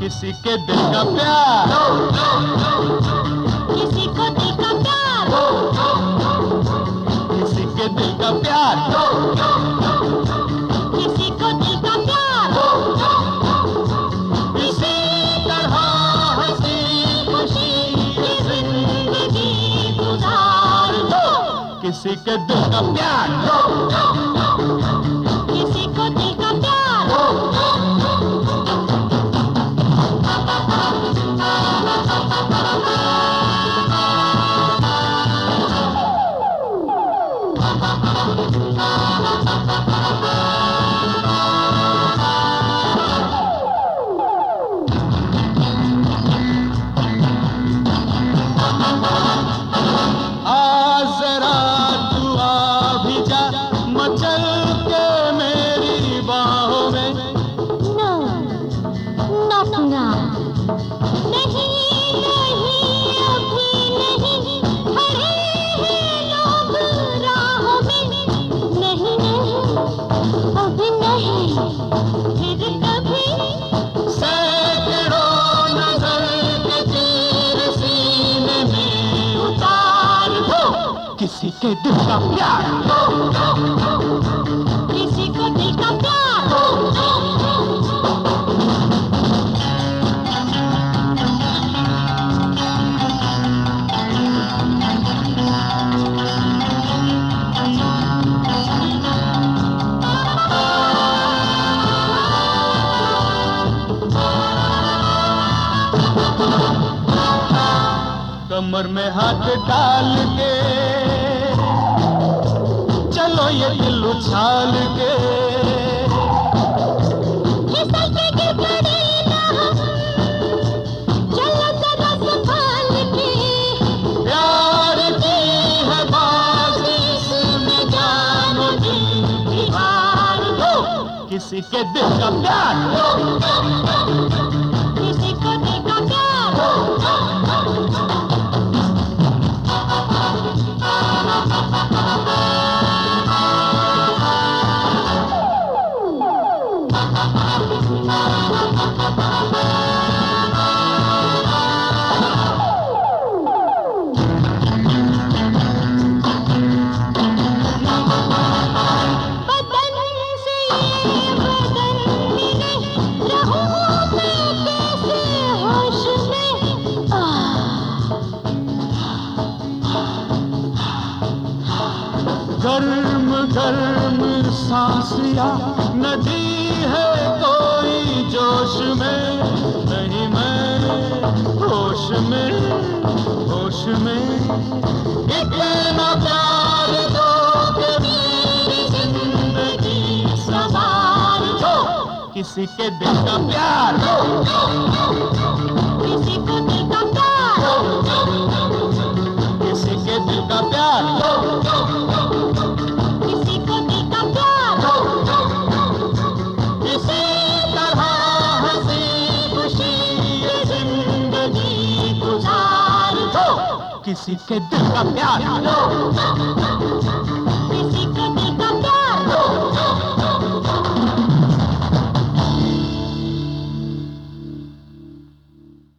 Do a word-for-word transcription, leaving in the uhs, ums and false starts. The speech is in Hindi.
किसी के दिल का प्यार, किसी को दिल का प्यार, किसी के दिल का प्यार, किसी को दिल का प्यार, इसी तरह हंसी खुशी ये जिंदगी गुजार दो। किसी के दिल का प्यार, किसी को दिल का प्यार, मचल के मेरी बाहों में। No, not now. नहीं नहीं अभी नहीं, खड़े हैं लोग राहों में। नहीं नहीं अभी नहीं, फिर कभी सैकड़ों नजर के तीर सीने में उतार दो। किसी के दिल का प्यार, किसी को दिल का प्यार, कमर में हाथ डाल के चलो ये दिल उछाल के, फिसल के गिर पड़े ना हम, चलो जरा संभाल के। प्यार की है बाजी इसमें जानो दिल की हार दो। किसी के दिल का प्यार, किसी को दिल का प्यार, गर्म गर्म सांसिया नदी है कोई जोश में। नहीं मैं होश में, होश में इतना प्यार दो कि मेरी जिंदगी संवार दो। किसी के दिल का प्यार, किसी को दिल का प्यार, किसी के दिल का प्यार, किसी को दिल का प्यार, इसी तरह हंसी खुशी ये जिंदगी गुजार दो। किसी के दिल का प्यार,